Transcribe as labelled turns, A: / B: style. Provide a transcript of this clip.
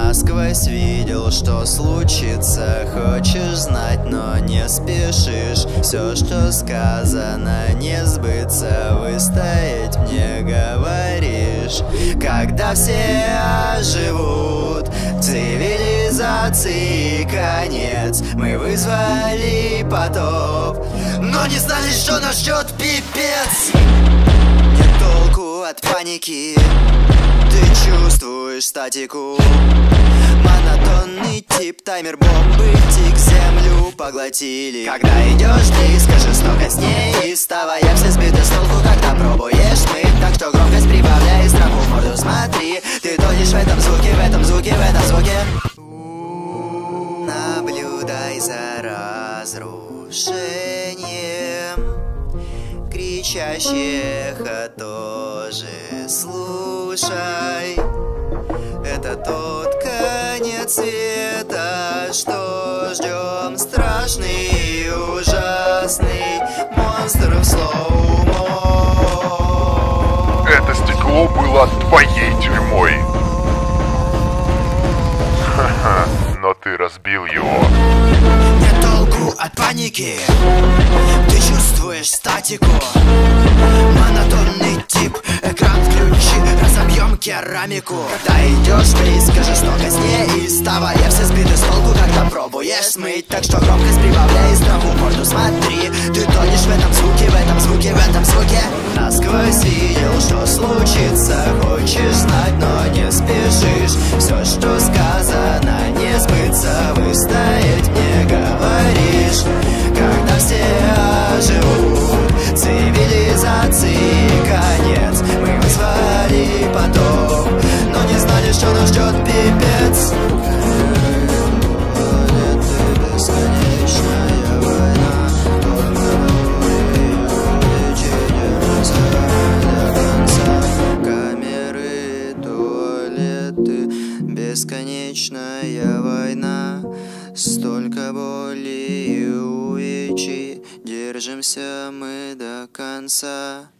A: насквозь видел, что случится. Хочешь знать, но не спешишь. Все, что сказано, не сбыться. Выстоять мне говоришь. Когда все оживут, цивилизации конец. Мы вызвали потоп, но не знали, что нас ждет пипец. Нет толку от паники, ты чувствуешь статику. Монотонный тип, таймер бомбы, тик, землю поглотили. Когда идешь близко, жестокость неистовая. Все сбиты с толку, когда пробуешь мы. Так что громкость прибавляй, страху в морду смотри. Ты тонешь в этом звуке, в этом звуке, в этом звуке. Наблюдай за разрушением. Кричащее эхо тоже слушай. Это тот конец света, что ждем. Страшный и ужасный монстр в слоумо.
B: Это стекло было твоей тюрьмой. Ха-ха, но ты разбил его.
A: Нет толку от паники, ты чувствуешь статику. Монотонный тип, экран включи, разобьем керамику. Когда идешь близко, жестокость неистовая. Все сбиты с толку, когда пробуешь смыть. Так что громкость прибавляй, страху в морду смотри. Ты тонешь в этом звуке, в этом звуке, в этом звуке. Насквозь видел, что случится. Хочешь знать, но не спешишь. Все, что сказано, не сбыться. Выстоять мне говоришь. Когда все оживут, цивилизации конец. Мы вызвали потоп, но не знали, что нас ждет пипец. Бесконечная война, только до конца. Камеры, туалеты, бесконечная война. Столько боли и увечий, держимся мы до конца.